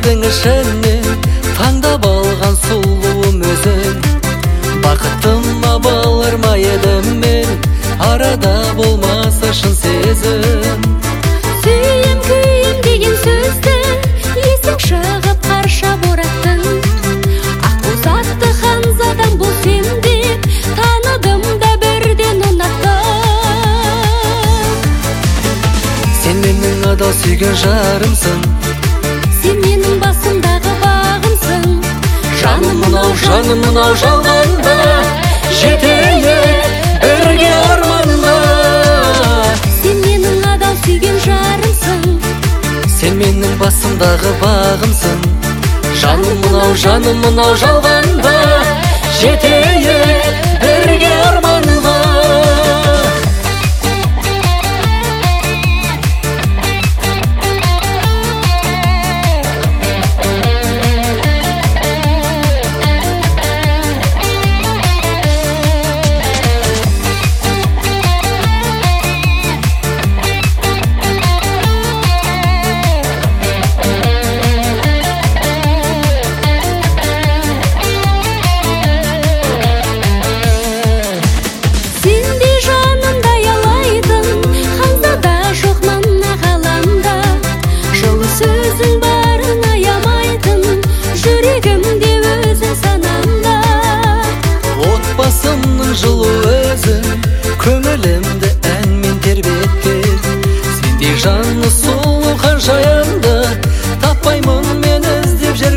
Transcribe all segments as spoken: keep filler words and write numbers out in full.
көзің ішінен таңдап алған сұлуым өзің. Бақытыма балар ма едім мен, арада болмаса шын сезім. Сүйем күйем деген сөзді есің шығып қарша бораттың. Аққу затты ханзадан бұл сен деп таныдым да бірден ұнаттым. Сен менің адал сүйген жарымсың, сен менің басымдағы бағымсың. жаным мынау, жаным мынау жалғанда жетейік бірге арманда. Сен менің адал сүйген жарымсың, сен менің басымдағы бағымсың. Жаным мынау, жаным мынау жалғанда жетейік бірге арманда. Жылу өзің көңілімді әнмен тербеткен. Сендей жаны сұлу ханшайымды таппаймын мен іздеп жер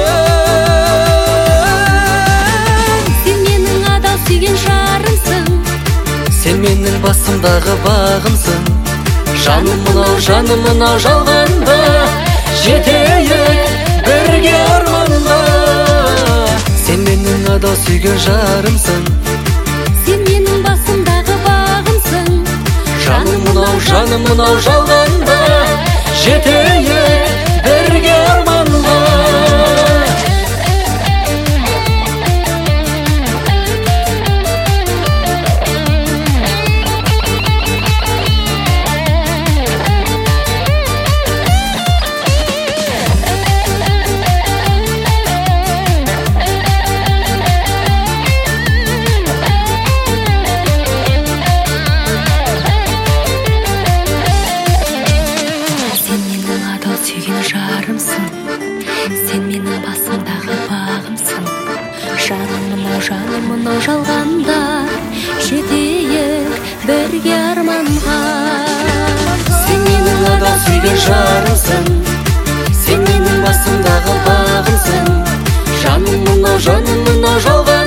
көктен. Сен менің адал сүйген жарымсың, сен менің басымдағы бағымсың. Жаным мынау, жаным мынау жалғанда жетейік бірге арманда. Сен менің адал сүйген жарымсың, сен менің басымдағы бағымсың. жаным мынау, жаным мынау жалғанда жетейік бірге арманда. Сүйген жарымсың, сен менің басымдағы бағымсың. Жаным мынау, жаным мынау жалғанда жетейік бірге арманға. Сен менің адал сүйген жарымсың, сен менің басымдағы бағымсың. Жаным мынау, жаным мынау жалғанда